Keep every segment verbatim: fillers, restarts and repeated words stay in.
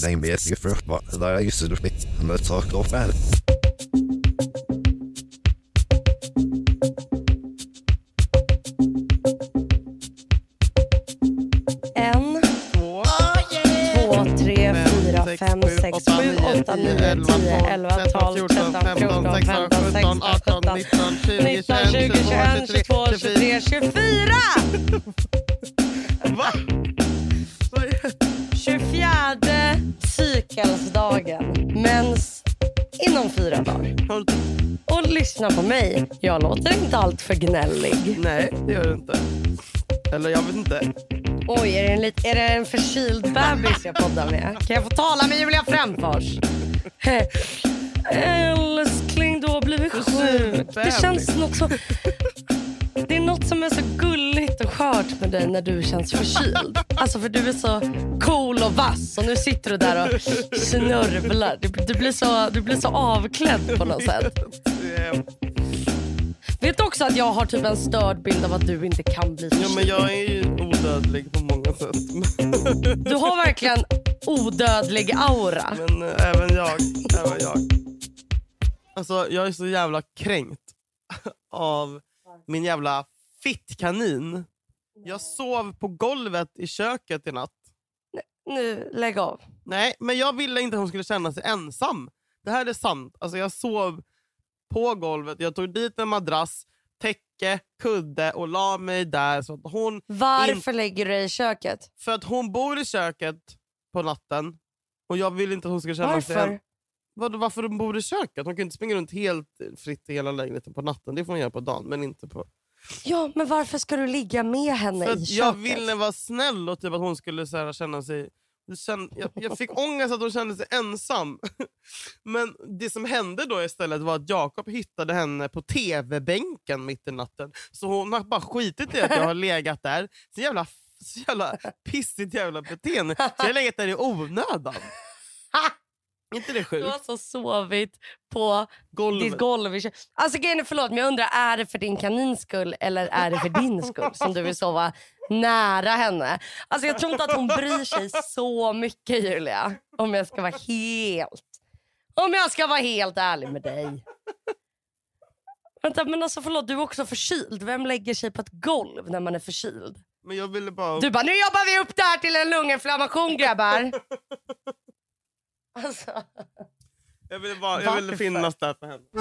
Nej, men jag för där är just det med sak och väl. En, två, två, tre, fyra, fem, sex, sju, åtta, nio, tio, elva, tolv, tretton, fjorton, femton, sexton, arton, nitton, tjugo, tjugoett, tjugotvå, tjugotre, tjugofyra! Va? tjugofjärde cykelsdagen. Mens inom fyra dagar. Och lyssna på mig. Jag låter inte allt för gnällig. Nej, det gör du inte. Eller jag vet inte. Oj, är det en, lit- är det en förkyld bebis jag poddar med? Kan jag få tala med Julia Frändfors? Älskling, du har blivit sjuk. Det känns något så... Det är något som är så gulligt och skört med dig när du känns förkyld. Alltså för du är så cool och vass. Och nu sitter du där och snörvlar. Du, du, blir, så, du blir så avklädd på något sätt. Vet du också att jag har typ en störd bild av att du inte kan bli förkyld? Ja, men jag är ju odödlig på många sätt. Du har verkligen odödlig aura. Men äh, även jag, även jag. Alltså jag är så jävla kränkt av min jävla fittkanin. Jag sov på golvet i köket i natt. Nu, lägg av. Nej, men jag ville inte att hon skulle känna sig ensam. Det här är sant. Alltså jag sov på golvet. Jag tog dit en madrass, täcke, kudde och la mig där. Så att hon Varför in... lägger du dig i köket? För att hon bor i köket på natten. Och jag vill inte att hon ska känna Varför? sig... Varför? Varför hon bor i köket? Hon kan inte springa runt helt fritt i hela lägenheten på natten. Det får hon göra på dagen, men inte på... Ja, men varför ska du ligga med henne För i att köket? jag ville vara snäll och typ att hon skulle så här, känna sig... Jag, jag fick ångest att hon kände sig ensam. Men det som hände då istället var att Jakob hittade henne på tv-bänken mitt i natten. Så hon har bara skitit i att jag har legat där. Så jävla, så jävla pissigt jävla beteende. Så jag har legat där i onödan. Inte det sjukt? Du har så sovit på Golvet. ditt golv. Alltså grejen, förlåt, men jag undrar, är det för din kanins skull eller är det för din skull som du vill sova nära henne? Alltså jag tror inte att hon bryr sig så mycket, Julia. Om jag ska vara helt Om jag ska vara helt ärlig med dig. Vänta, men alltså förlåt, du är också förkyld. Vem lägger sig på ett golv när man är förkyld? Men jag ville bara... Du bara, nu jobbar vi upp det här till en lunginflammation, grabbar. Alltså. Jag ville, bara, jag ville finnas där för henne.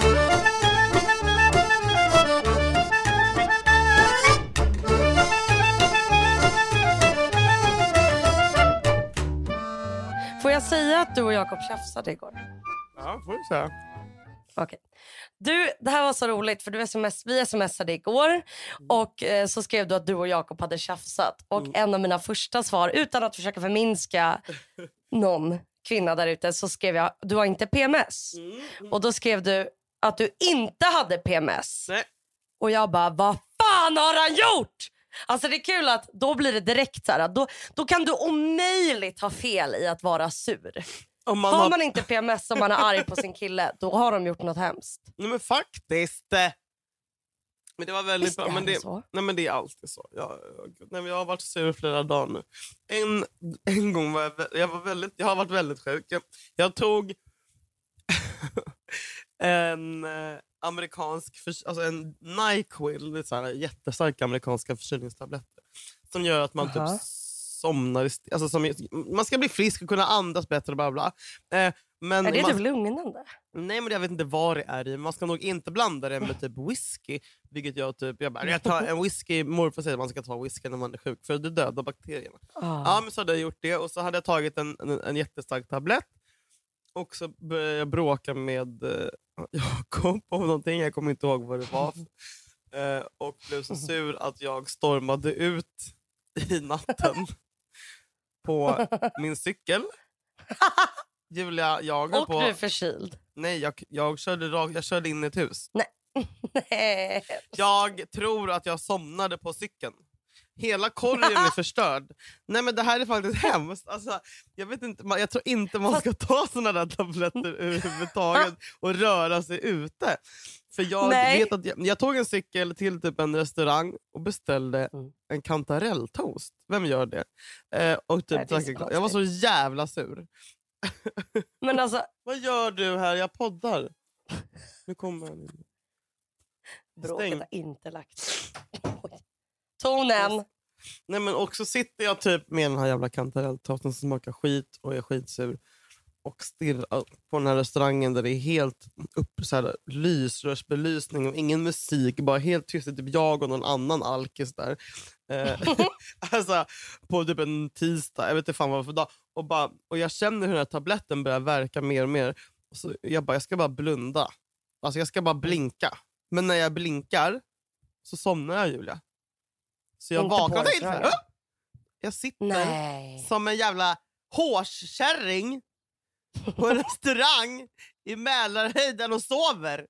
Får jag säga att du och Jakob tjafsade igår? Ja, får du säga. Okej. Okay. Du, det här var så roligt för du sms, vi smsade igår mm. och eh, så skrev du att du och Jakob hade tjafsat. Och mm. en av mina första svar, utan att försöka förminska någon kvinna där ute, så skrev jag, du har inte P M S. Mm. Mm. Och då skrev du att du inte hade P M S. Nej. Och jag bara, vad fan har han gjort? Alltså det är kul att då blir det direkt så här, då, då kan du omöjligt ha fel i att vara sur. Om man har, har man inte P M S och man är arg på sin kille, då har de gjort något hemskt. Nej men faktiskt. Men det var väldigt Visst, bra. Men det, så? Nej men det är alltid så. Jag, jag, jag har varit sur flera dagar nu. En, en gång var jag, jag var väldigt, jag har varit väldigt sjuk. Jag, jag tog en eh, amerikansk, för, alltså en NyQuil, det är så här jättestarka amerikanska förkylningstabletter som gör att man uh-huh. typ somnar, alltså som, man ska bli frisk och kunna andas bättre och bla bla. Eh, men är det man, typ lugnande? Nej, men jag vet inte vad det är i. Man ska nog inte blanda det med typ whisky, vilket jag typ jag bara, jag tar en whisky, morfar säger att man ska ta whisky när man är sjuk för det dödar bakterierna. Oh. Ja, men så hade jag gjort det och så hade jag tagit en, en, en jättestark tablett och så började jag bråka med eh, Jakob om någonting, jag kommer inte ihåg vad det var. Eh, och blev så sur att jag stormade ut i natten på min cykel. Julia, jag och på... du är förkyld. Nej, jag, jag, körde rag, jag körde in i ett hus. Nej. Nej. Jag tror att jag somnade på cykeln. Hela korgen är förstörd. Nej, men det här är faktiskt hemskt. Alltså, jag, vet inte, man, jag tror inte man ska ta såna där tabletter överhuvudtaget och röra sig ute. För jag Nej. vet att jag, jag tog en cykel till typ en restaurang och beställde mm. en kantarelltoast. Vem gör det? Eh, och typ, Nej, det jag var så jävla sur. Men alltså... Vad gör du här? Jag poddar. Nu kommer han in. Bråket har inte lagt. Tonen. Nej, men också sitter jag typ med den här jävla kantarelltoasten som smakar skit och är skitsur. Och stirrar på den här restaurangen där det är helt upp så här lysrörsbelysning och ingen musik. Bara helt tyst. Typ jag och någon annan alkis där. Eh, alltså på typ en tisdag. Jag vet inte fan vad för dag. Och, bara, och jag känner hur den här tabletten börjar verka mer och mer. Och så jag bara, jag ska bara blunda. Alltså jag ska bara blinka. Men när jag blinkar så somnar jag, Julia. Så jag vaknar inte. Äh! Jag sitter Nej. som en jävla hårskärring på en restaurang i Mälarhöjden och sover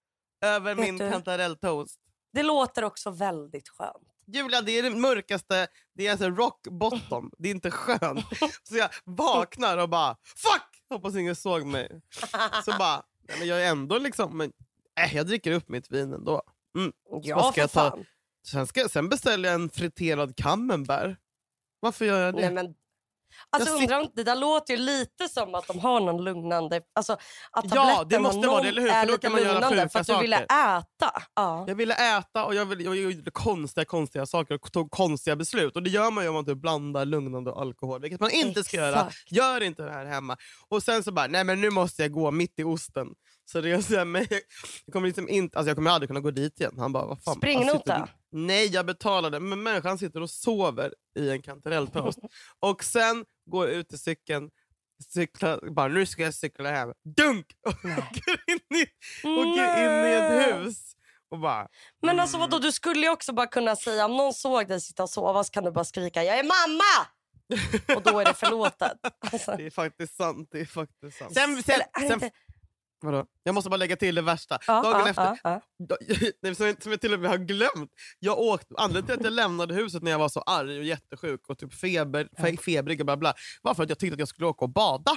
över Vet min du? kantarelltoast. Det låter också väldigt skönt. Julia, det är det mörkaste. Det är alltså rock bottom. Det är inte skönt. Så jag vaknar och bara fuck! Hoppas ingen såg mig. Så bara, nej, men jag är ändå liksom men, äh, jag dricker upp mitt vin ändå. Mm. Ja, ska jag för ta? fan. Sen, ska, sen beställer jag en friterad camembert. Varför gör jag det? Nej, men... Alltså Jag undrar, det där låter ju lite som att de har någon lugnande... Alltså, att Ja, det tabletten måste har vara någon det, eller hur? är För då lite kan man göra lugnande sjuka för att du ville äta. Ja. Jag ville äta och jag, ville, jag gjorde konstiga, konstiga saker och tog konstiga beslut. Och det gör man ju om man typ blandar lugnande och alkohol. Vilket man inte ska göra. Exakt. Gör inte det här hemma. Och sen så bara, nej men nu måste jag gå mitt i osten. Så det är så här, men jag, jag kommer liksom inte, alltså jag kommer aldrig kunna gå dit igen. Han bara, vad fan. Springnota? Han sitter- Nej, jag betalade. Men människan sitter och sover i en kantarelltoast. Och sen går ut till cykeln. Cykla, bara nu ska jag cykla hem. Dunk! Och åker in i, åker in i ett hus. Och bara, Men alltså vadå, du skulle ju också bara kunna säga, om någon såg dig sitta och sova så kan du bara skrika, jag är mamma! Och då är det förlåtet. Alltså. det är faktiskt sant. Det är faktiskt sant. Sen, sen, Eller är det sen, inte- vadå? Jag måste bara lägga till det värsta. Ja, Dagen ja, efter, ja, ja. Då- nej, som, jag, som jag till och med har glömt. Jag åkte, anledningen till att jag lämnade huset när jag var så arg och jättesjuk och typ feber, fe, febrig och bla bla, var för att jag tyckte att jag skulle åka och bada.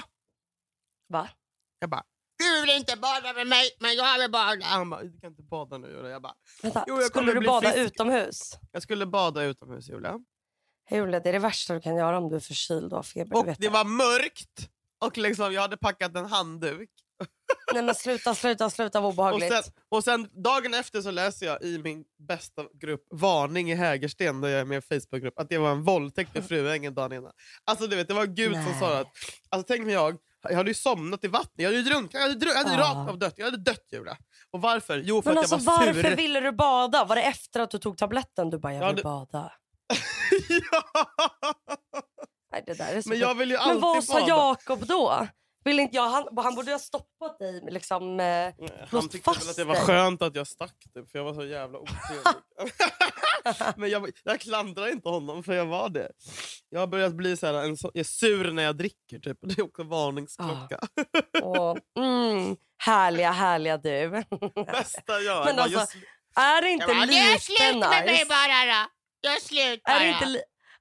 Va? Jag bara, du vill inte bada med mig, men jag vill bada. Han bara, du kan inte bada nu. Och jag bara, Vänta, Jo, jag skulle kommer du bli bada frisk. utomhus? jag skulle bada utomhus, Julia. Julia, det är det värsta du kan göra om du är förkyld och har feber. Och du vet det var mörkt. Och liksom, jag hade packat en handduk. Nej men sluta, sluta, sluta vad Och obehagligt. sen, och sen dagen efter så läser jag i min bästa grupp Varning i Hägersten, där jag är med i en Facebookgrupp, att det var en våldtäkt i Fruängen dagen innan. Alltså du vet, det var Gud Nej. som sa att, alltså tänk mig jag, jag hade ju somnat i vattnet, jag hade ju drunknat, jag hade, drunk, jag hade Ah. rakt av dött, jag hade dött, Julia. Och varför? Jo, för Men att alltså jag var varför sur. ville du bada? Var det efter att du tog tabletten? Du bara, jag Ja, vill det- bada. Ja. Nej, det där är så Men jag vill ju Men alltid vad sa bada. Jakob då? Vill inte jag, han, han borde ha stoppat dig liksom, eh, Han låst tyckte väl fast att det var dig. skönt att jag stack typ, för jag var så jävla otrevlig. Men jag, jag klandrar inte honom för jag var det. Jag har börjat bli så här, en så, jag är sur när jag dricker typ. Det är också varningsklocka. Och, mm, härliga, härliga du. Bästa jag. Men Bara, alltså, just, är det inte Ja, det lite är slut med mig nice? bara då. Jag är slut bara. Är det inte li-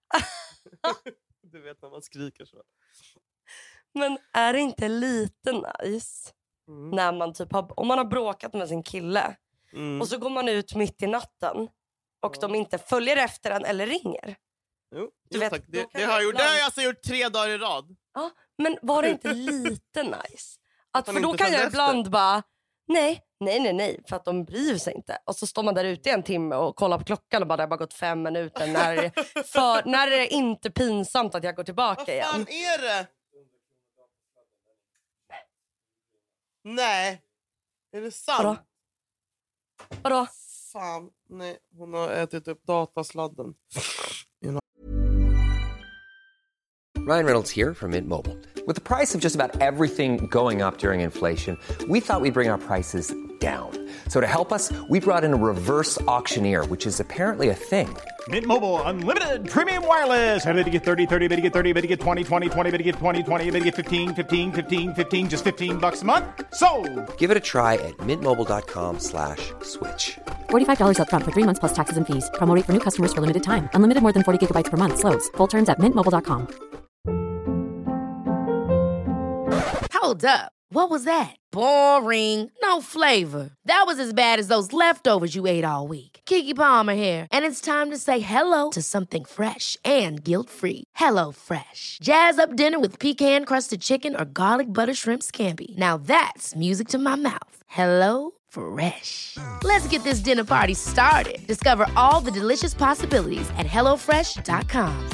du vet när man skriker så. Men är det inte lite nice Mm. när man typ har, om man har bråkat med sin kille Mm. och så går man ut mitt i natten och Ja. de inte följer efter en eller ringer? Jo, Du jo, vet, tack. då Det, kan det, jag har jag gjort. det har ibland- jag alltså gjort tre dagar i rad. Ja, men var det inte lite nice? Att, Att han för då inte kan följde jag efter. ibland bara, nej, nej, nej, nej, för att de bryr sig inte. Och så står man där ute i en timme och kollar på klockan och bara, det har bara gått fem minuter. När, för, när är det inte pinsamt att jag går tillbaka Vad fan igen? är det? Nej. Är det sant? Vadå? Vadå? Fan, nej. Hon har ätit upp datasladden. Ryan Reynolds here from Mint Mobile. With the price of just about everything going up during inflation, we thought we'd bring our prices down. So to help us, we brought in a reverse auctioneer, which is apparently a thing. Mint Mobile Unlimited Premium Wireless. How to get thirty, thirty, bit to get thirty, bit to get twenty, twenty, twenty, bit to get twenty, twenty, bit to get fifteen, fifteen, fifteen, fifteen, just fifteen bucks a month? Sold! Give it a try at mintmobile.com slash switch. forty-five dollars up front for three months plus taxes and fees. Promo rate for new customers for limited time. Unlimited more than forty gigabytes per month. Slows full terms at mint mobile dot com. Hold up. What was that? Boring. No flavor. That was as bad as those leftovers you ate all week. Keke Palmer here. And it's time to say hello to something fresh and guilt-free. Hello Fresh. Jazz up dinner with pecan-crusted chicken or garlic butter shrimp scampi. Now that's music to my mouth. Hello Fresh. Let's get this dinner party started. Discover all the delicious possibilities at hello fresh dot com.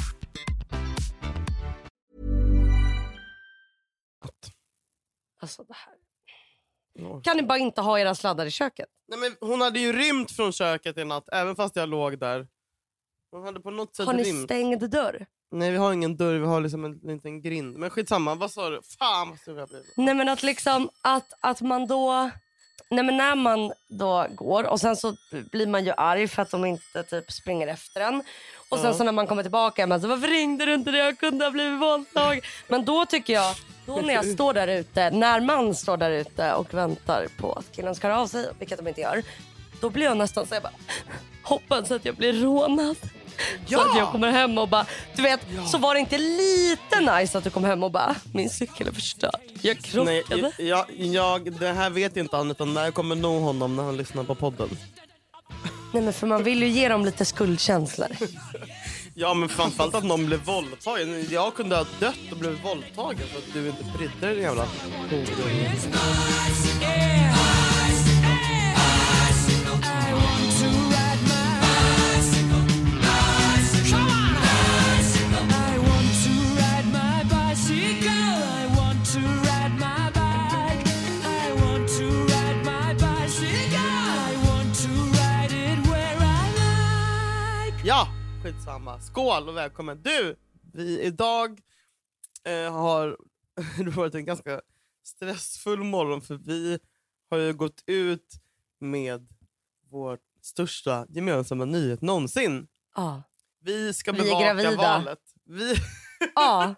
Alltså det här. Kan ni bara inte ha era sladdar i köket? Nej, men hon hade ju rymt från köket i natt, även fast jag låg där. Hon hade på något sätt har ni rymt. stängd dörr? Nej, vi har ingen dörr, vi har liksom en liten grind. Men skitsamma, vad sa du? Fan vad sur jag blev. Nej men att liksom, att, att man då... Nej men när man då går och sen så blir man ju arg för att de inte typ springer efter en. Och sen Ja. så när man kommer tillbaka, man så varför ringde du inte det? Jag kunde ha blivit våldtagen. Men då tycker jag, då när jag står där ute, när man står där ute och väntar på att killen ska höra av sig, vilket de inte gör, då blir jag nästan så jag bara, hoppas att jag blir rånad. Ja! Så att jag kommer hem och bara, du vet, ja. Så var det inte lite nice att du kom hem och bara, min cykel är förstörd. Jag krockade. Nej, jag, jag, det här vet inte han, utan när jag kommer nå honom när han lyssnar på podden. Nej men för man vill ju ge dem lite skuldkänslor. Ja men framförallt att någon blev våldtagen. Jag kunde ha dött och blivit våldtagen för att du inte brydde dig, jävla Ja, skitsamma. Skål och välkommen. Du, vi idag eh, har det varit en ganska stressfull morgon för vi har ju gått ut med vår största gemensamma nyhet någonsin. Ja. Vi ska Vi är bevaka gravida. valet. Vi... Ja.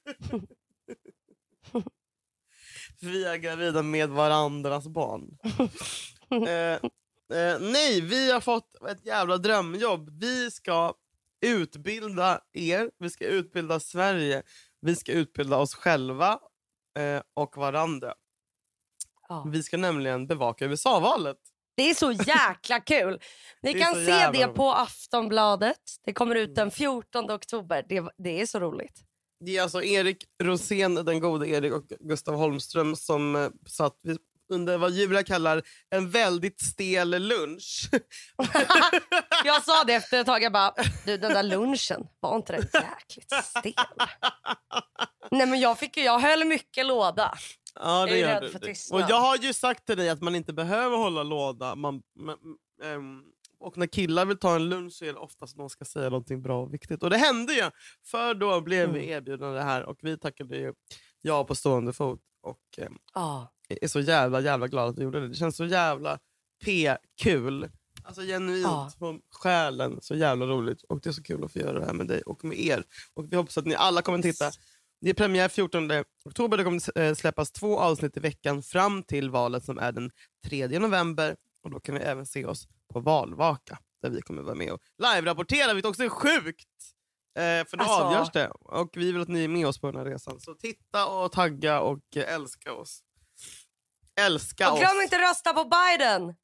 vi är gravida med varandras barn. eh, Eh, nej, vi har fått ett jävla drömjobb. Vi ska utbilda er, vi ska utbilda Sverige, vi ska utbilda oss själva eh, och varandra. Ja. Vi ska nämligen bevaka U S A-valet. Det är så jäkla kul. Ni Det är kan så se jävla det roligt. på Aftonbladet. Det kommer ut den fjortonde oktober. Det, det är så roligt. Det är alltså Erik Rosén, den gode Erik, och Gustav Holmström som eh, satt vid, under vad Julia kallar en väldigt stel lunch. Jag sa det efter ett tag. Jag bara, du, den där lunchen var inte den jäkligt stel? Nej men jag fick ju, jag höll mycket låda. Ja, Jag det är gör rädd du. för det. tystnad. Och jag har ju sagt till dig att man inte behöver hålla låda. Man, man, ähm, och när killar vill ta en lunch så är det oftast någon ska säga någonting bra och viktigt. Och det hände ju. För då blev vi erbjudna det här. Och vi tackade ju ja på stående fot. Och ähm, Ja. är så jävla jävla glad att vi gjorde det. Det känns så jävla p-kul. Alltså genuint Ja. från själen. Så jävla roligt. Och det är så kul att få göra det här med dig och med er. Och vi hoppas att ni alla kommer titta. Det är premiär fjortonde oktober. Det kommer släppas två avsnitt i veckan fram till valet som är den tredje november. Och då kan vi även se oss på Valvaka. Där vi kommer vara med och live-rapportera, vilket också är sjukt. Eh, för då Alltså. avgörs det. Och vi vill att ni är med oss på den här resan. Så titta och tagga och eh, älska oss. Älska Och oss. glöm inte rösta på Biden.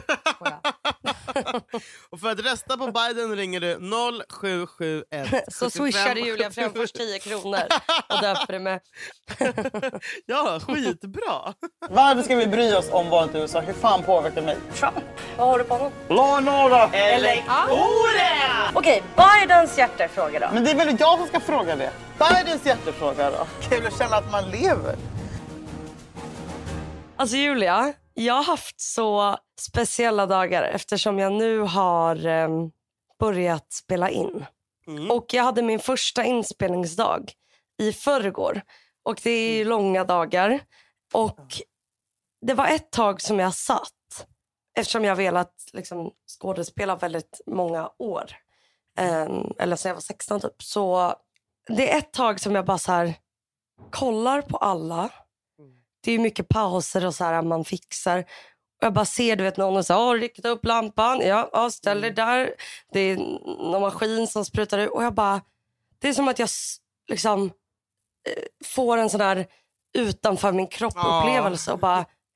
Och för att rösta på Biden ringer du noll sju sju ett. Så swishar du Julia Fränfors tio kronor och döper det med. Ja, skitbra. Varför ska vi bry oss om valet i U S A? Hur fan påverkar mig? Trump. Vad har du på honom? Law and order. Eller okej, Bidens hjärtefråga då. Men det är väl jag som ska fråga det. Bidens hjärtefråga då. Kul att känna att man lever. Alltså Julia, jag har haft så speciella dagar eftersom jag nu har eh, börjat spela in. Mm. Och jag hade min första inspelningsdag i förrgår. Och det är ju långa dagar. Och det var ett tag som jag satt. Eftersom jag velat liksom, skådespela väldigt många år. Eh, eller sen jag var sexton typ. Så det är ett tag som jag bara så här kollar på alla. Det är mycket pauser och så här man fixar. Och jag bara ser, du vet, någon och säger, rikta upp lampan. Ja, ja, ställ dig där. Det är någon maskin som sprutar ut. Och jag bara, det är som att jag liksom får en sån här utanför min kropp upplevelse. Och bara,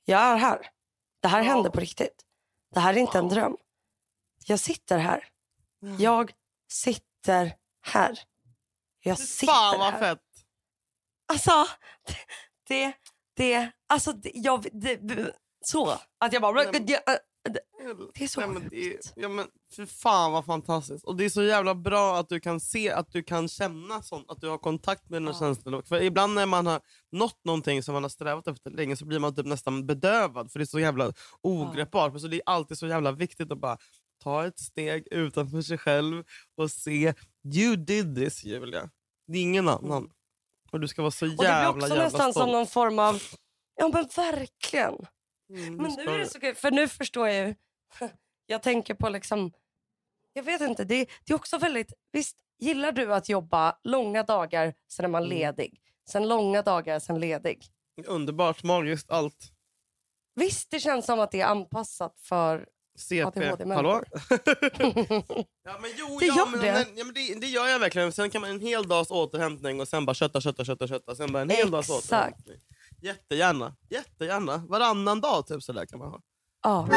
Jag är här. Det här händer på riktigt. Det här är inte en dröm. Jag sitter här. Jag sitter här. Jag sitter Fan vad här. fett. Alltså, det, det, alltså, det, jag, det, så. Att jag bara... Det, det är så Nej, men det är, sjukt. ja, men för fan vad fantastiskt. Och det är så jävla bra att du kan se, att du kan känna sånt, att du har kontakt med dina ja. känslor. För ibland när man har nått någonting som man har strävat efter länge så blir man typ nästan bedövad. För det är så jävla ogreppbart. Men så det är alltid så jävla viktigt att bara ta ett steg utanför sig själv och se, you did this, Julia. Det är ingen annan. Och du ska vara så jävla, jävla Och det blir också nästan stolt. som någon form av... Ja men verkligen. Mm, men nu är det så kul, för nu förstår jag ju... Jag tänker på liksom... Jag vet inte, det, det är också väldigt... Visst, gillar du att jobba långa dagar, sen är man Mm. ledig. Sen långa dagar, sen ledig. Underbart, magiskt, allt. Visst, det känns som att det är anpassat för C A D P, H D-människor. hallå? ja, men jo, Det ja, gör men, det. Men, ja, men det. Det gör jag verkligen. Sen kan man en hel dags återhämtning och sen bara kötta, kötta, kötta, kötta. Sen bara en hel dags Exakt. återhämtning. Jättegärna, jättegärna. Varannan dag typ sådär kan man ha. Ja.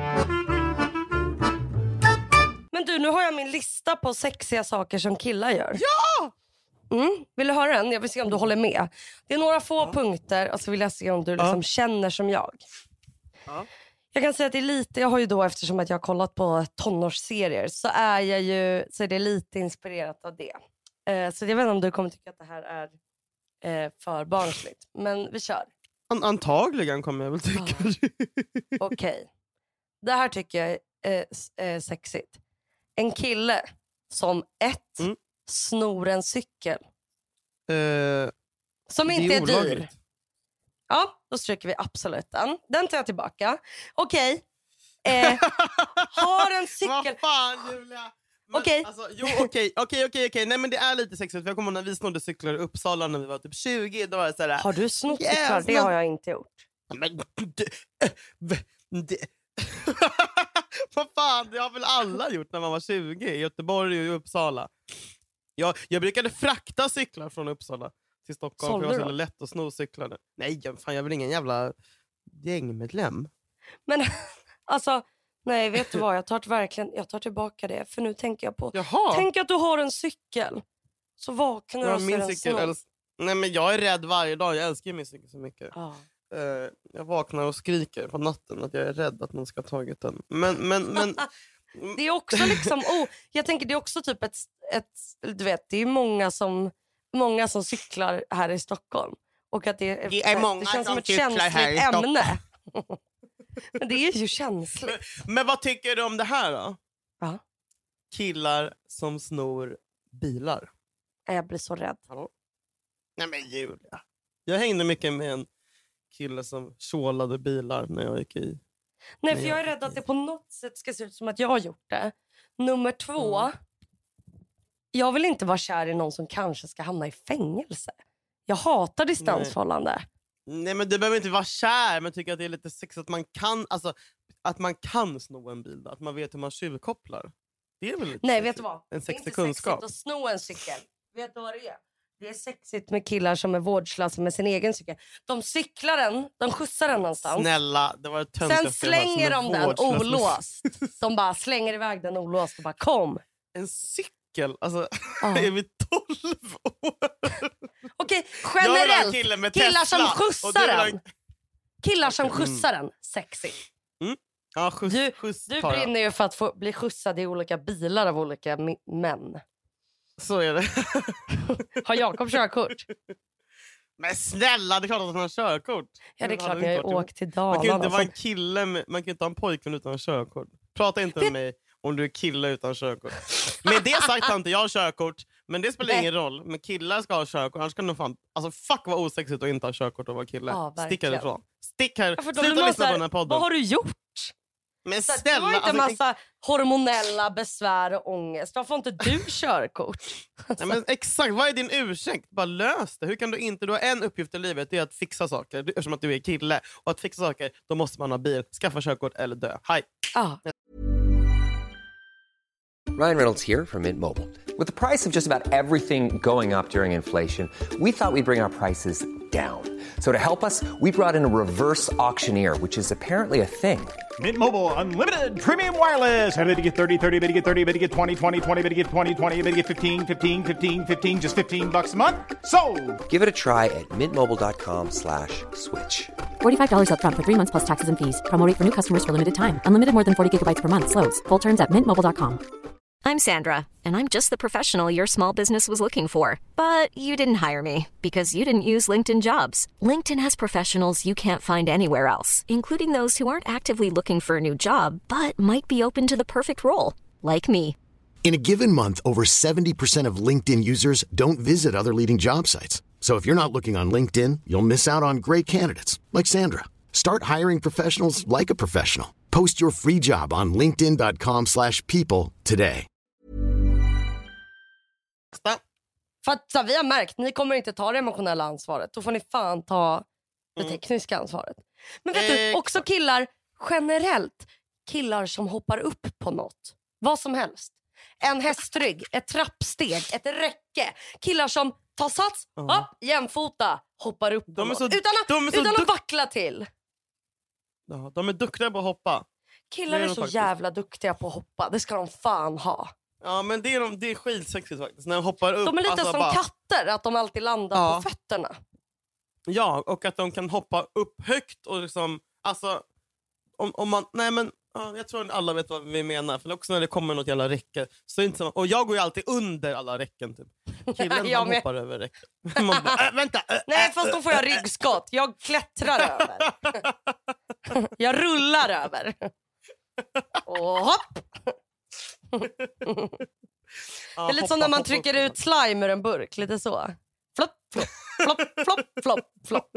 Men du, nu har jag min lista på sexiga saker som killar gör. Ja! Mm. Vill du höra den? Jag vill se om du håller med. Det är några få ja. punkter och så vill jag se om du liksom ja. känner som jag. Ja. Jag kan säga att det är lite, jag har ju då eftersom att jag har kollat på tonårsserier så är jag ju, så är det lite inspirerat av det. Eh, så jag vet inte om du kommer tycka att det här är eh, för barnsligt. Men vi kör. An- antagligen kommer jag väl tycka. Ja. Okej. Okay. Det här tycker jag är eh, sexigt. En kille som ett mm. snor en cykel. Uh, som inte är, är dyr. Olagligt. Ja, då stryker vi absolut den. Den tar jag tillbaka. Okej. Okay. Eh, har en cykel... Vad fan, Julia? Okej. Alltså, jo, okej, okej, okej, okej. Nej, men det är lite sexigt. För jag kommer ihåg när vi snodde cyklar i Uppsala när vi var typ tjugo. Då var det så här, har du snott yes, cyklar? Det men... har jag inte gjort. Men det... det... Vad fan, det har väl alla gjort när man var tjugo i Göteborg och i Uppsala. Jag, jag brukade frakta cyklar från Uppsala till Stockholm. Sålde för det var så då? lätt att sno cyklar. Nej, fan, jag är väl ingen jävla gängmedlem. Men alltså, nej, vet du vad? Jag tar, verkligen, jag tar tillbaka det. För nu tänker jag på... Jaha. Tänk att du har en cykel. Så vaknar du och ser en snor. Äls- Nej, men jag är rädd varje dag. Jag älskar min cykel så mycket. Ah. Uh, jag vaknar och skriker på natten att jag är rädd att någon ska ha tagit den. Men, men, men... det är också liksom... Oh, jag tänker det är också typ ett... ett du vet, det är många som, många som cyklar här i Stockholm. Och att det, det är många det känns som som ett cyklar här i känsligt ämne. Men det är ju känsligt. Men, men vad tycker du om det här då? Ja. Killar som snor bilar. Jag blir så rädd. Hallå? Nej men Julia. Jag hängde mycket med en kille som tjålade bilar när jag gick i. Nej, för jag är rädd att det på något sätt ska se ut som att jag har gjort det. Nummer två. Mm. Jag vill inte vara kär i någon som kanske ska hamna i fängelse. Jag hatar distansförhållande. Nej. Nej, men du behöver inte vara kär. Men tycker att det är lite sexigt att man kan, alltså, att man kan sno en bil. Att man vet hur man tjuvkopplar. Det är väl lite Nej, sexigt. vet du vad? En sexig det är inte kunskap. sexigt att sno en cykel. Vet du vad det är? Det är sexigt med killar som är vårdslösa med sin egen cykel. De cyklar den, de skjutsar den någonstans. Snälla, det var ett tönt. Sen slänger de den olåst. De bara slänger iväg den olåst och bara kom. En cykel? Alltså, ah. är vi tolv år? Okej, generellt. Killar Tesla, som skjutsar den. en... Killar som skjutsar den. Sexy. Mm. Ja, skjuts, du skjuts du brinner ju för att få bli skjutsad i olika bilar av olika män. Så är det. Har Jakob körkort? Men snälla, det är klart att han har körkort. Ja, det är klart. Jag har åkt till Dalarna. Man kan inte vara en kille med, man kan inte ha en pojkvän utan körkort. Prata inte med mig om du är kille utan körkort. Med det sagt har inte jag körkort. Men det spelar ingen roll. Men killar ska ha körkort. Annars kan du fan... Alltså fuck vad osexigt att inte ha körkort och vara kille. Ja, stick härifrån. Stick här. Ja, sluta lyssna på den här podden. Vad har du gjort? Men så snälla, du har inte alltså, massa hormonella besvär och ångest. Varför får inte du körkort? Nej, men exakt, vad är din ursäkt? Bara lös det. Hur kan du inte? Du har en uppgift i livet, det är att fixa saker. Eftersom att du är kille. Och att fixa saker, då måste man ha bil. Skaffa körkort eller dö. Hej! Ah. Ryan Reynolds here from Mint Mobile. With the price of just about everything going up during inflation, we thought we'd bring our prices down. So to help us, we brought in a reverse auctioneer, which is apparently a thing. Mint Mobile Unlimited Premium Wireless. How to get thirty, thirty, bit to get thirty, bit to get twenty, twenty, twenty, bit to get twenty, twenty, bit to get fifteen, fifteen, fifteen, fifteen, just fifteen bucks a month? Sold! Give it a try at mintmobile.com slash switch. forty-five dollars up front for three months plus taxes and fees. Promo rate for new customers for limited time. Unlimited more than forty gigabytes per month. Slows full terms at mint mobile dot com. I'm Sandra, and I'm just the professional your small business was looking for. But you didn't hire me because you didn't use LinkedIn Jobs. LinkedIn has professionals you can't find anywhere else, including those who aren't actively looking for a new job, but might be open to the perfect role, like me. In a given month, over seventy percent of LinkedIn users don't visit other leading job sites. So if you're not looking on LinkedIn, you'll miss out on great candidates, like Sandra. Start hiring professionals like a professional. Post your free job on linkedin dot com slash people today. För att så här, vi har märkt, ni kommer inte ta det emotionella ansvaret. Då får ni fan ta det tekniska ansvaret. Men vet du, också killar generellt. Killar som hoppar upp på något. Vad som helst. En hästrygg, ett trappsteg, ett räcke. Killar som tar sats, uh-huh. hopp, jämfota, hoppar upp på de är något. så, utan att, de är så utan duk- att vackla till. Ja, de är duktiga på att hoppa. Killar är, är så faktiskt. jävla duktiga på att hoppa. Det ska de fan ha. Ja, men det är, de, det är skitsexigt faktiskt. När de hoppar upp. De är lite alltså, som bara... katter, att de alltid landar ja. på fötterna. Ja, och att de kan hoppa upp högt och liksom, alltså, om, om man, nej men, ja, jag tror att alla vet vad vi menar. För också när det kommer något jävla räcke, så är det inte så, och jag går ju alltid under alla räcken typ. Killen jag han med. hoppar över räcken. Man bara, äh, vänta. Äh, nej, fast då får jag ryggskott. Jag klättrar över. Jag rullar över. Och hopp. Det är lite som när man trycker ut slime ur en burk. Lite så. Flopp, flopp, flopp, flopp, flopp, flopp.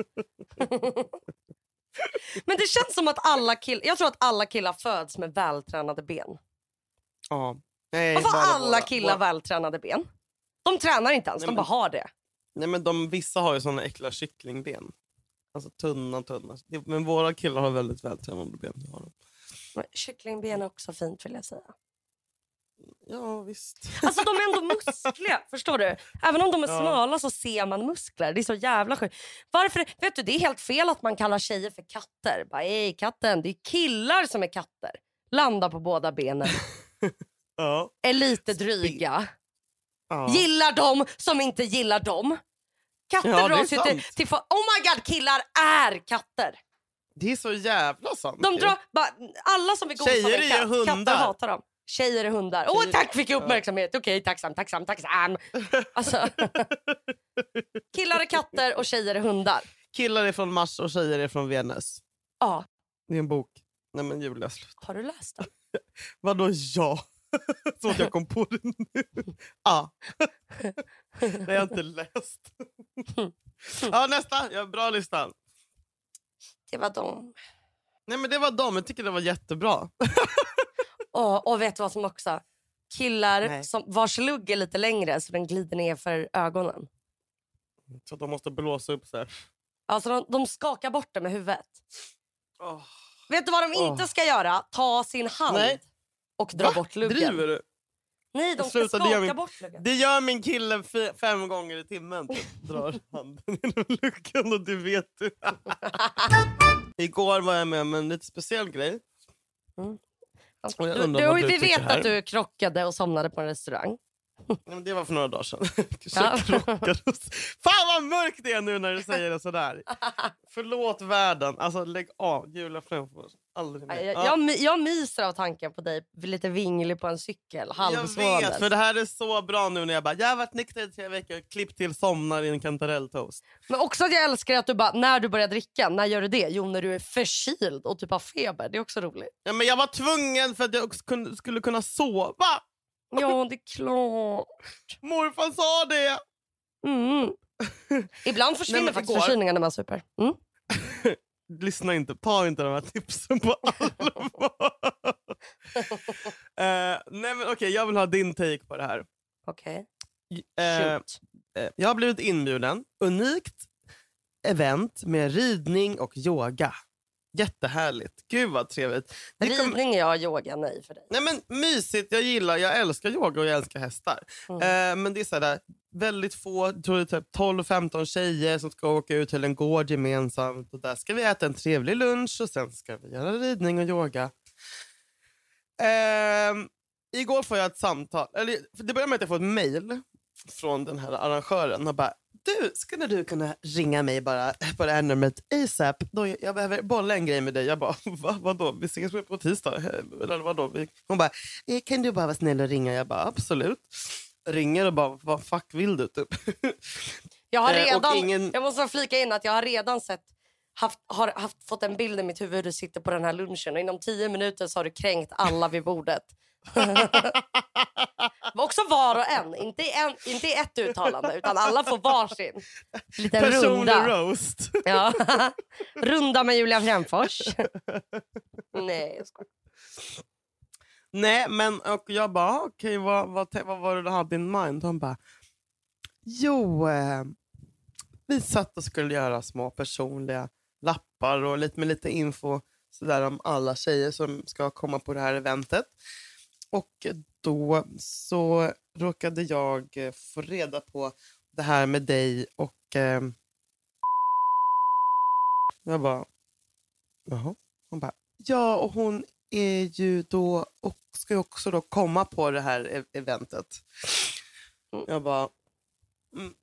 Men det känns som att alla killar... Jag tror att alla killar föds med vältränade ben. Ja. Nej, varför bara alla bara, killar bara... vältränade ben? De tränar inte ens, nej, de men, bara har det. Nej, men de, vissa har ju såna äckla kycklingben. Alltså tunna, tunna. Men våra killar har väldigt vältränade ben. Har de. Men kycklingben är också fint, vill jag säga. Ja, visst. Alltså de är ändå muskliga, förstår du? Även om de är ja. smala så ser man muskler. Det är så jävla sjukt. Varför? Vet du, det är helt fel att man kallar tjejer för katter. Bara, ej katten, det är killar som är katter. Landar på båda benen. Ja. Är lite dryga. Ja. Gillar dem som inte gillar dem. Katter ja, dras ju till, till... Oh my god, killar är katter. Det är så jävla sant. De drar, bara, alla som vill gosa tjejer med katt, hundar. Katter hatar dem. Tjejer är hundar. Åh, oh, tack, fick jag uppmärksamhet. Okej, okay, tacksam, tacksam, tacksam. Alltså, killar är katter och tjejer är hundar. Killar är från Mars och tjejer är från Venus. Ja. Det är en bok. Nej men Julia, slut. Har du läst den? Vadå ja? Så att jag kom på det nu. Ja. Det har jag inte läst. Ja, nästa. Jag har bra listan. Det var dem. Nej men det var dem. Jag tycker det var jättebra. Och, och vet du vad som också? Killar som vars lugg är lite längre så den glider ner för ögonen. Så de måste blåsa upp så här. Alltså de, de skakar bort det med huvudet. Oh. Vet du vad de inte ska göra? Ta sin hand Nej. och dra Va? bort luggen. Driver du? Nej, de ska Sluta, skaka min, bort luggen. Det gör min kille f- fem gånger i timmen. Typ. Drar handen genom luggen och du vet du. Igår var jag med om en lite speciell grej. Mm. Och jag du, undrar du, vad du vi vet här. att du krockade och somnade på en restaurang. Men det var för några dagar sedan. Ja. Fan vad mörkt det är nu när du säger det sådär. Förlåt världen. Alltså lägg av. Julia Fränfors. Aldrig mer. Jag, ja. jag, jag myser av tanken på dig. Lite vinglig på en cykel. Halvsvåndes. Jag vet, för det här är så bra nu när jag bara, jag har varit nykter i tre veckor. Klipp till somnar i en kantarelltoast. Men också att jag älskar att du bara, när du börjar dricka, när gör du det? Jo, när du är förkyld och typ har feber. Det är också roligt. Ja, men jag var tvungen för att jag också kunde, skulle kunna sova. Ja, det är klart. Morfar sa det. Mm. Ibland försvinner nej, faktiskt igår... förkylningar när man super. Mm. Lyssna inte, ta inte de här tipsen på allvar. uh, nej men okej, okay, jag vill ha din take på det här. Okej. Okay. Uh, uh, jag har blivit inbjuden. Unikt event med ridning och yoga. Jättehärligt. Gud vad trevligt. Ridning kom... ja, yoga nej för dig. Nej men mysigt, jag gillar, jag älskar yoga och jag älskar hästar. Mm. Uh, men det är så där, väldigt få, tror jag typ tolv femton tjejer som ska åka ut till en gård gemensamt. Och där ska vi äta en trevlig lunch och sen ska vi göra ridning och yoga. Ehm, igår får jag ett samtal. Eller, det börjar med att jag får ett mejl från den här arrangören och bara, du, skulle du kunna ringa mig bara på det här numret ASAP? Då jag, jag behöver bolla en grej med dig. Jag bara, Va, vadå? Vi ses på tisdag. Eller vadå? Hon bara, kan du bara vara snäll och ringa? Jag bara, absolut. Ringer och bara, vad fuck vill du typ? Jag har redan, ingen... jag måste flika in att jag har redan sett, haft, har haft, fått en bild i mitt huvud hur du sitter på den här lunchen och inom tio minuter så har du kränkt alla vid bordet. Också var och en, inte, en, inte ett uttalande utan alla får varsin liten personlig runda roast. Ja. Runda med Julia Fränfors. Nej, jag skojar. Nej, men och jag bara, okej, okay, vad, vad, vad var det du hade in mind? Han bara, jo, eh, vi satt och skulle göra små personliga lappar och lite med lite info sådär om alla tjejer som ska komma på det här eventet. Och då så råkade jag få reda på det här med dig och eh, jag bara, jaha. Hon bara, ja, och hon är ju då och ska ju också då komma på det här e- eventet. Jag bara, mm,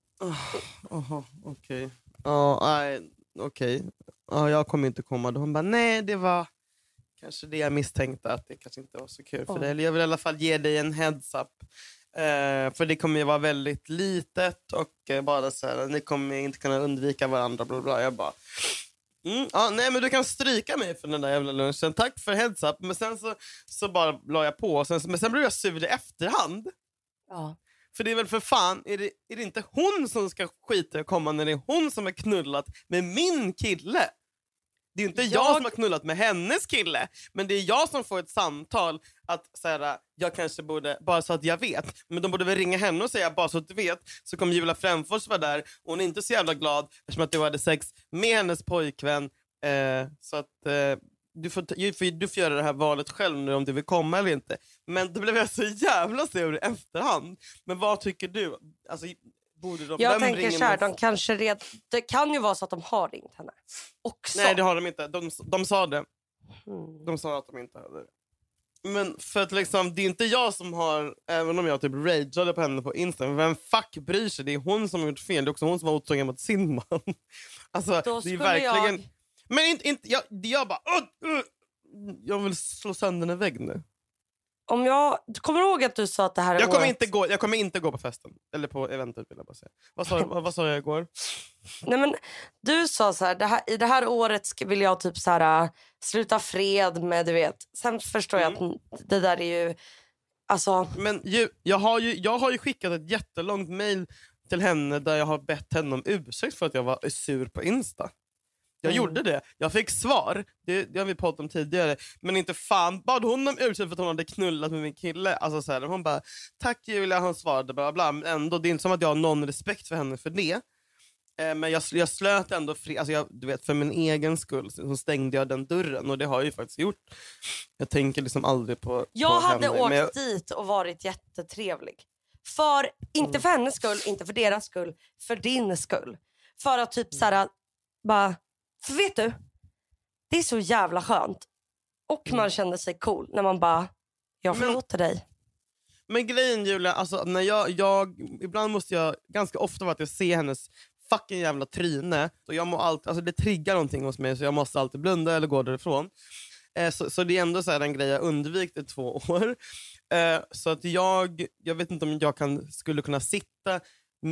oh, okej. Okay. Ja, nej, okej. Ja, jag kommer inte komma. Hon bara, nej, det var kanske det jag misstänkte, att det kanske inte var så kul för oh. dig. Eller jag vill i alla fall ge dig en heads up. Uh, för det kommer ju vara väldigt litet och uh, bara så här, ni kommer inte kunna undvika varandra, bla bla. Jag bara, mm, ja, nej, men du kan stryka mig för den där jävla lunchen. Tack för heads up. Men sen så, så bara la jag på. Sen, men sen blev jag sur i efterhand. Ja. För det är väl för fan, är det, är det inte hon som ska skita och komma när det är hon som har knullat med min kille? Det är inte jag, jag som har knullat med hennes kille. Men det är jag som får ett samtal att säga, jag kanske borde, bara så att jag vet. Men de borde väl ringa henne och säga, bara så att du vet. Så kommer Julia Fränfors vara där. Och hon är inte så jävla glad eftersom att du hade sex med hennes pojkvän. Eh, så att eh, du, får, du, får, du får göra det här valet själv nu om du vill komma eller inte. Men då blev jag så jävla sur i efterhand. Men vad tycker du? Alltså, borde de, jag tänker ringer så här, med... de kanske red... det kan ju vara så att de har ringt henne också. Nej, det har de inte. De, de sa det. Mm. De sa att de inte hade det. Men för att liksom, det är inte jag som har, även om jag typ rageade på henne på Instagram, vem fuck bryr sig? Det är hon som har gjort fel. Det är också hon som var otrogen mot sin man. Alltså, då det är verkligen... Jag... Men inte, inte jag, jag bara, uh, uh, jag vill slå sönder en vägg nu. Om jag, du kommer ihåg att du sa att det här är jag kommer, året... inte gå, jag kommer inte gå på festen. Eller på eventet vill jag bara säga. Vad sa, vad, vad sa jag igår? Nej, men du sa så här, det här, i det här året ska, vill jag typ så här, uh, sluta fred med, du vet. Sen förstår mm. jag att det där är ju, alltså... Men ju, jag, har ju, jag har ju skickat ett jättelångt mejl till henne där jag har bett henne om ursäkt för att jag var sur på Insta. Jag mm. gjorde det. Jag fick svar. Det, det har vi pratat om tidigare. Men inte fan bad hon om ursäkt för att hon hade knullat med min kille. Alltså så här, hon bara, tack Julia, hon svarade bla bla. Men ändå, det är inte som att jag har någon respekt för henne för det. Eh, men jag, jag slöt ändå fri, alltså jag, du vet, för min egen skull så stängde jag den dörren. Och det har jag ju faktiskt gjort. Jag tänker liksom aldrig på Jag på hade henne, åkt jag... dit och varit jättetrevlig. För, inte för hennes skull, inte för deras skull. För din skull. För att typ så här, bara... För vet du, det är så jävla skönt. Och man kände sig cool när man bara, jag förlåter men, dig. Men grejen Julia, alltså när jag, jag, ibland måste jag, ganska ofta vara att jag ser hennes fucking jävla tryne. Så jag må alltid, alltså det triggar någonting hos mig så jag måste alltid blunda eller gå därifrån. Eh, så, så det är ändå så här en grej jag undvikit i två år. Eh, så att jag, jag vet inte om jag kan, skulle kunna sitta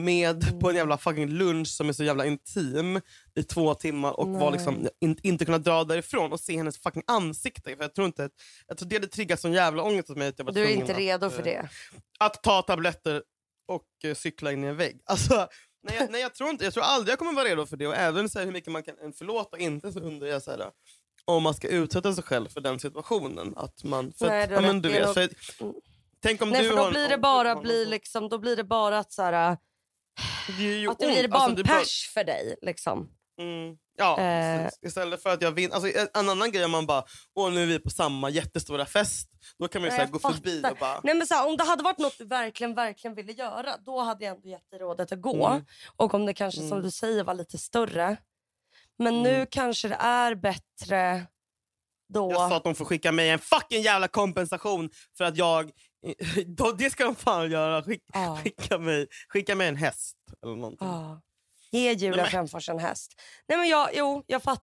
med på en jävla fucking lunch som är så jävla intim i två timmar och var liksom, in, inte kunna dra därifrån och se hennes fucking ansikte. För jag tror inte att, jag tror det hade triggat sån jävla ångest hos mig att jag var du är inte att, redo för det. Att ta tabletter och uh, cykla in i en vägg. Alltså, nej, jag, nej jag tror inte, jag tror aldrig jag kommer vara redo för det. Och även så här, hur mycket man kan förlåta inte, så undrar jag så här, om man ska utsätta sig själv för den situationen att man för nej, att, ja, men du vet, för, tänk om nej, du för då har, blir det bara om, blir liksom, då blir det bara att så här, det är ju att det blir bara alltså, en pers bara... för dig liksom. Mm. Ja, Eh. istället för att jag vinner. Alltså, en annan grej är man bara, åh nu är vi på samma jättestora fest. Då kan man ju Nej, så här, gå jag förbi fattar. och bara... Nej, men så här, om det hade varit något du verkligen, verkligen ville göra, då hade jag ändå gett dig rådet att gå. Mm. Och om det kanske, Mm. som du säger, var lite större. Men Mm. nu kanske det är bättre då. Jag sa att de får skicka mig en fucking jävla kompensation för att jag... Det ska de fan göra. Skick, Ja. skicka, mig, skicka mig en häst eller någonting. Ja. Ge Julia Nej, men- Fränfors en häst. Nej men jag, jo, jag fattar.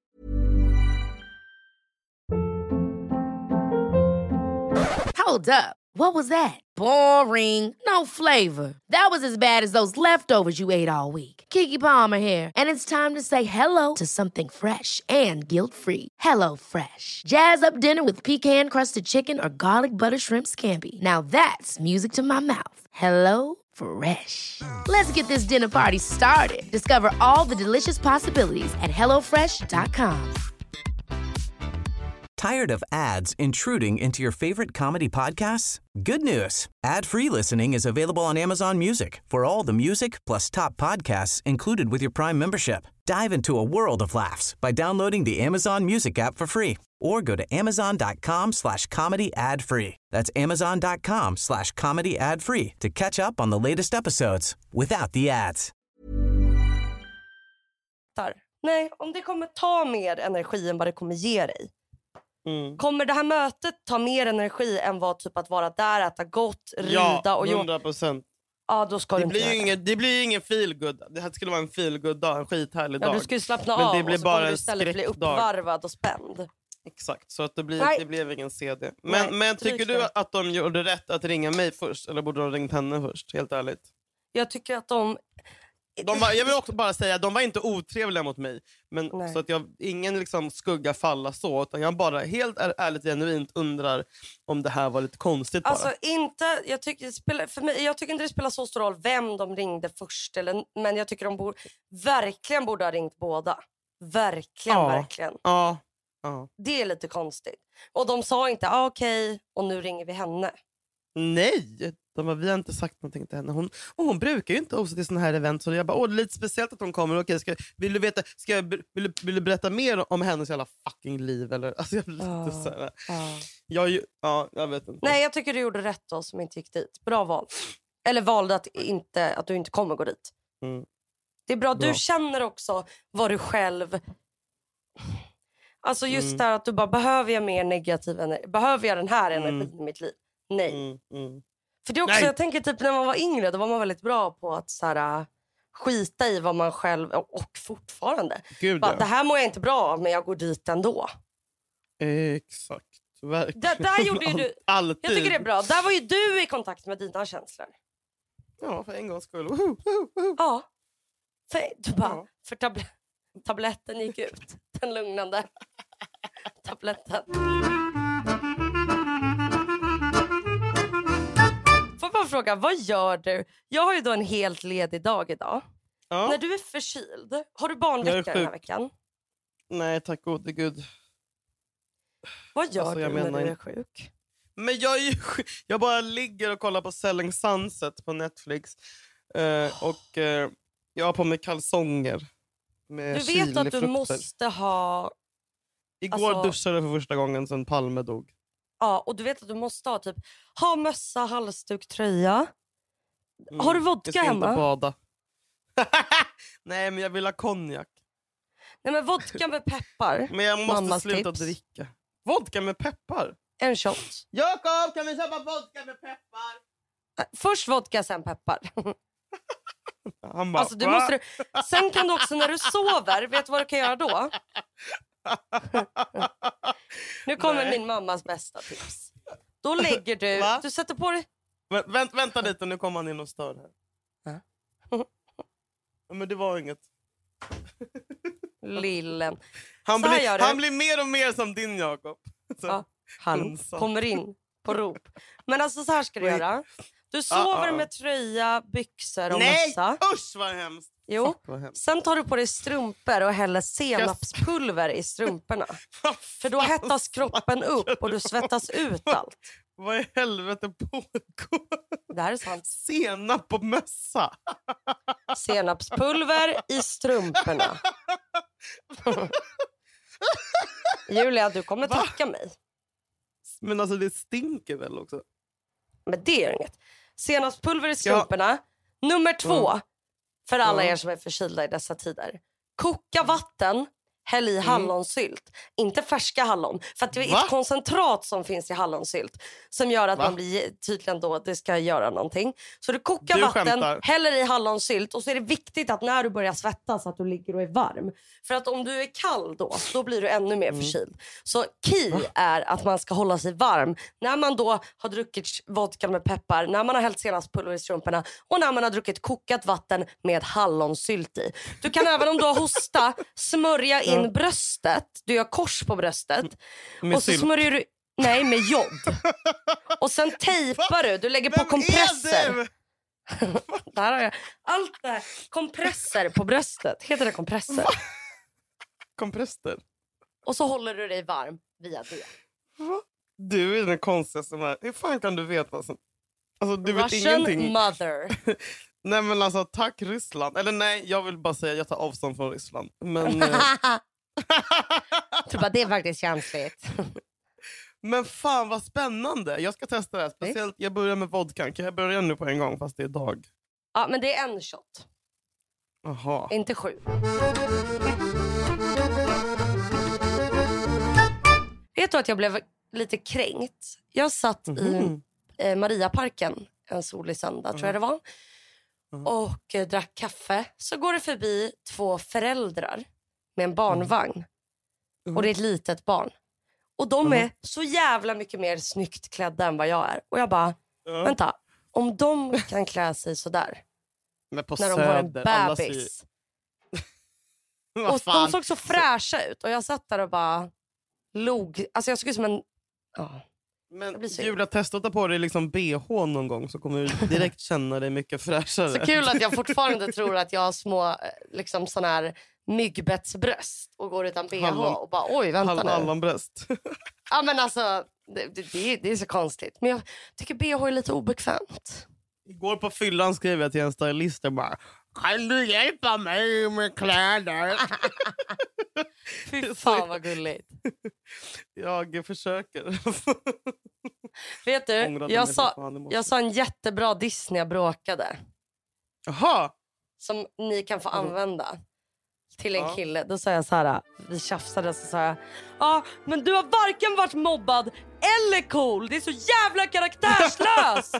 Hold up. What was that? Boring. No flavor. That was as bad as those leftovers you ate all week. Keke Palmer here, and it's time to say hello to something fresh and guilt-free. Hello Fresh. Jazz up dinner with pecan-crusted chicken or garlic butter shrimp scampi. Now that's music to my mouth. Hello Fresh. Let's get this dinner party started. Discover all the delicious possibilities at hello fresh dot com. Tired of ads intruding into your favorite comedy podcasts? Good news. Ad-free listening is available on Amazon Music for all the music plus top podcasts included with your Prime membership. Dive into a world of laughs by downloading the Amazon Music app for free or go to amazon.com slash comedy ad free. That's amazon.com slash comedy ad free to catch up on the latest episodes without the ads. Nej, om det kommer ta mer energi än vad det kommer ge dig. Mm. Kommer det här mötet ta mer energi än vad typ att vara där, äta gott, rida Ja, och hundra procent. Ja, då ska Det du inte blir göra ju det. ingen, det blir ju ingen feel good. Det här skulle vara en feel good dag, en skithärlig Ja, dag. du ska ju slappna Men av det blir och så bara kommer du en istället bli skräckdag. uppvarvad och spänd. Exakt, så att det, blir, Nej. det blev ingen C D. Men, Nej, men stryk tycker du det. att de gjorde rätt att ringa mig först? Eller borde de ringt henne först? Helt ärligt. Jag tycker att de... De var, jag vill också bara säga att de var inte otrevliga mot mig. Men Nej. så att jag, ingen liksom skugga falla så. Utan jag bara helt är, ärligt genuint undrar om det här var lite konstigt bara. Alltså inte, jag tycker, det spelar, för mig, jag tycker inte det spelar så stor roll vem de ringde först. Eller, men jag tycker de borde, verkligen borde ha ringt båda. Verkligen, Ja. verkligen. Ja. Ja. Det är lite konstigt. Och de sa inte, ah, okej, och nu ringer vi henne. Nej, de bara, vi har inte sagt någonting till henne. Hon, och hon brukar ju inte också till såna här event. Så jag bara, åh, det är lite speciellt att hon kommer. Okej, ska, vill du veta, ska jag, vill, du, vill du berätta mer om hennes jävla fucking liv? Eller? Alltså, jag, blir lite så här, jag, ju- ja, jag vet inte. Nej, jag tycker du gjorde rätt då som inte gick dit. Bra val. Eller valde att, inte, att du inte kommer gå dit. Mm. Det är bra. Bra. Du känner också vad du själv... Alltså just Mm. där att du bara, behöver jag mer negativ energi? Behöver jag den här energin Mm. i mitt liv? Nej. Mm, mm. För det är också, Nej. jag tänker typ när man var yngre, då var man väldigt bra på att så här, äh, skita i vad man själv, och, och fortfarande. Gud, Bara, ja. det här mår jag inte bra av, men jag går dit ändå. Exakt. Verkligen. Där, där gjorde ju du... Alltid. Jag tycker det är bra. Där var ju du i kontakt med dina känslor. Ja, för en gångs skull. Woho, woho, woho. Ja. För, du bara, Ja. för tabl- tabletten gick ut. Den lugnande tabletten. Får jag bara fråga, vad gör du? Jag har ju då en helt ledig dag idag. Ja. När du är förkyld, har du Jag barnvecka är den här sjuk. veckan? Nej, tack gode gud. Vad gör Alltså, jag du när menar du är inte- sjuk? Men jag, är ju, sjuk. Jag bara ligger och kollar på Selling Sunset på Netflix. Eh, och eh, jag har på mig kalsonger. Med Du vet att du chilifrukter. måste ha... Igår alltså- duschade jag för första gången sedan Palme dog. Ja, och du vet att du måste ha typ ha mössa, halsduk, tröja. Mm. Har du vodka jag ska hemma? Inte bada. Nej, men jag vill ha konjak. Nej, men vodka med peppar. Men jag måste Mammas sluta tips. dricka. Vodka med peppar? En shot. Jakob, kan vi köpa vodka med peppar? Äh, Först vodka, sen peppar. Han bara, Alltså, du "Va?" måste, sen kan du också när du sover, vet du vad du kan göra då? Nu kommer Nej. min mammas bästa tips. Då lägger du, Va? du sätter på dig... Vä- vänt, vänta lite, nu kommer han in och stör här. Ja, men det var inget. Lillen. Han, Så här blir, gör du. han blir mer och mer som din Jakob. Så- Ja, han ensam. kommer in på rop. Men alltså så här ska du Wait. göra. Du Ah, sover ah, ah. med tröja, byxor och Nej, mössa. usch vad hemskt. Jo. Fuck, vad hemskt. Sen tar du på dig strumpor och häller senapspulver i strumporna. För då hettas kroppen upp och du svettas ut allt. Vad i helvete pågår? Det här är sant. Senap på mössa. Senapspulver i strumporna. Julia, du kommer tacka mig. Men alltså det stinker väl också? Men det är inget. Senaspulver i strumporna. Ja. Nummer två. Mm. För alla er som är förkylda i dessa tider. Koka vatten. Häll i mm. hallonsylt. Inte färska hallon. För att det är Va? ett koncentrat som finns i hallonsylt. Som gör att Va? man blir tydligen då att det ska göra någonting. Så du kokar du vatten, skämtar. häller i hallonsylt. Och så är det viktigt att när du börjar svettas att du ligger och är varm. För att om du är kall då, då blir du ännu mer förkyld. Mm. Så key Va? är att man ska hålla sig varm. När man då har druckit vodka med peppar. När man har hällt senaspulver i strumporna. Och när man har druckit kokat vatten med hallonsylt i. Du kan även om du har hosta smörja in in bröstet. Du gör kors på bröstet. Med och så sylt. smörjer du... Nej, med jod. Och sen tejpar du. Du lägger på Vem kompresser. Där har jag. Allt det här. Kompresser på bröstet. Heter det kompresser? Va? Kompresser. Och så håller du dig varm via det. Va? Du är den konstigaste som är. Hur fan kan du veta vad som... Alltså, du vet Russian ingenting. mother. Nej men alltså tack Ryssland. Eller nej, jag vill bara säga jag tar avstånd från Ryssland. Men tror bara det är faktiskt känsligt. Men fan vad spännande. Jag ska testa det här. Speciellt jag börjar med vodka. Kan jag börja nu på en gång fast det är dag? Ja, men det är en shot. Aha. Inte sju. Vet du att jag blev lite kränkt? Jag satt mm-hmm. i eh, Mariaparken en solig söndag mm. tror jag det var. Mm. Och eh, drack kaffe. Så går det förbi två föräldrar med en barnvagn. Mm. Och det är ett litet barn. Och de mm. är så jävla mycket mer snyggt klädda än vad jag är. Och jag bara, mm. vänta. Om de kan klä sig så där Men på när de söder, har en bebis. Och de såg så fräscha ut. Och jag satt där och bara log. Alltså jag såg ut som en... Oh. Men Julia, testa att ta på dig liksom B H någon gång så kommer du direkt känna dig mycket fräschare. Så kul att jag fortfarande tror att jag har små liksom sån här myggbettsbröst och går utan B H Hallon, och bara oj vänta nu. Hallonbröst. Ja men alltså det, det, det är så konstigt. Men jag tycker B H är lite obekvämt. Igår på fyllan skrev jag till en stylist och bara kan du hjälpa mig med kläder? Fy fan vad gulligt. Jag försöker. Vet du, jag sa, jag sa en jättebra diss när jag bråkade. Jaha. Som ni kan få använda till en ja. kille. Då sa jag så här, vi tjafsade och så sa jag ja, men du har varken varit mobbad eller cool. Det är så jävla karaktärslöst.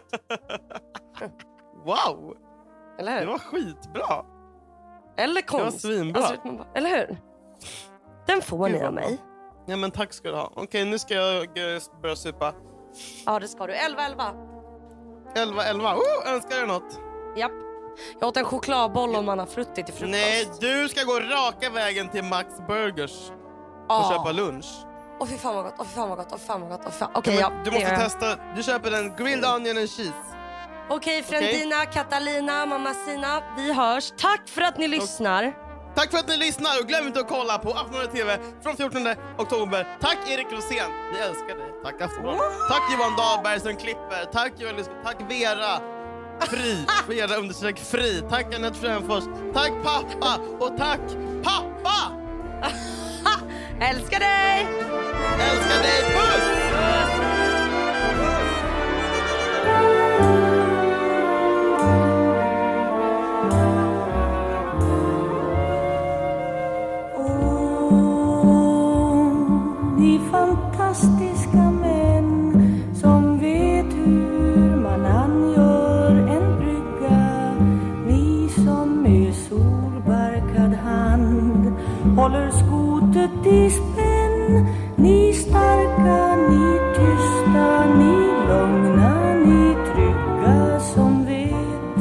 Wow. Eller hur? Det var skitbra. Eller konst. Det var svinbra. Alltså, bara, eller hur? Den får ni av mig. Ja men tack ska du ha. Okej, nu ska jag börja supa. Ja, det ska du. elva elva. elva elva. Oh, önskar jag något? Japp. Jag åt en chokladboll och man har fruttit till frukost. Nej, du ska gå raka vägen till Max Burgers och oh. köpa lunch. Åh fy fan vad gott, åh fy fan vad gott, åh fy fan vad gott. Okej, okay, ja, ja, du måste testa. Du köper en grilled onion and cheese. Okej, okay, Frendina, okay. Catalina, Mamma Sina, vi hörs. Tack för att ni lyssnar. Tack för att ni lyssnar och glöm inte att kolla på Aftonbladet T V från fjortonde oktober. Tack Erik Rosén, vi älskar dig. Tack Aftonbladet. Oh. Tack Johan Dahlberg som klipper. Tack Johan Lysk. Tack Vera Fri. Vera understreck Fri. Tack Annette Fränfors. Tack pappa och tack pappa. Älskar dig. Älskar dig. Puss. Puss. Fantastiska män som vet hur man angör en brygga. Ni som med solbarkad hand håller skotet i spänn. Ni starka, ni tysta, ni lugna, ni trygga som vet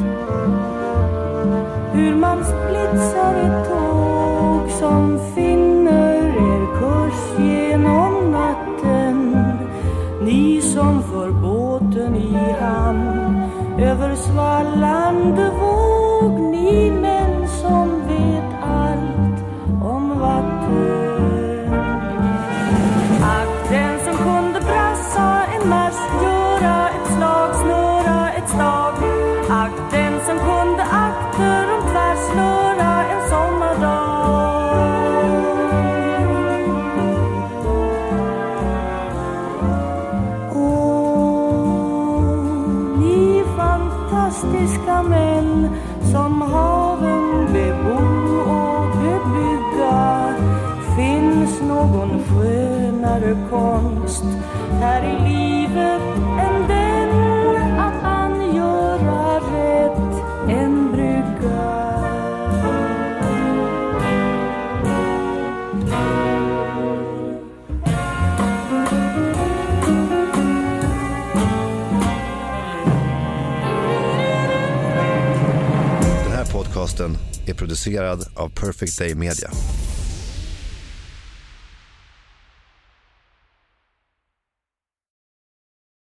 hur man splitsar ett tåg som finner er kurs genom natten. Ni som för båten i hamn över svallande våg. Ni män som vet allt om vatten. Ack den som kunde brassa en mast, göra ett slag, snöra ett stag. Ack den som kunde akter om tvärslöra en sommardag. fantastiska män som haven bebo och bebygga. Finns någon skönare konst här i livet än den att angöra rätt en brygga? Den här podcasten är producerad av Perfect Day Media.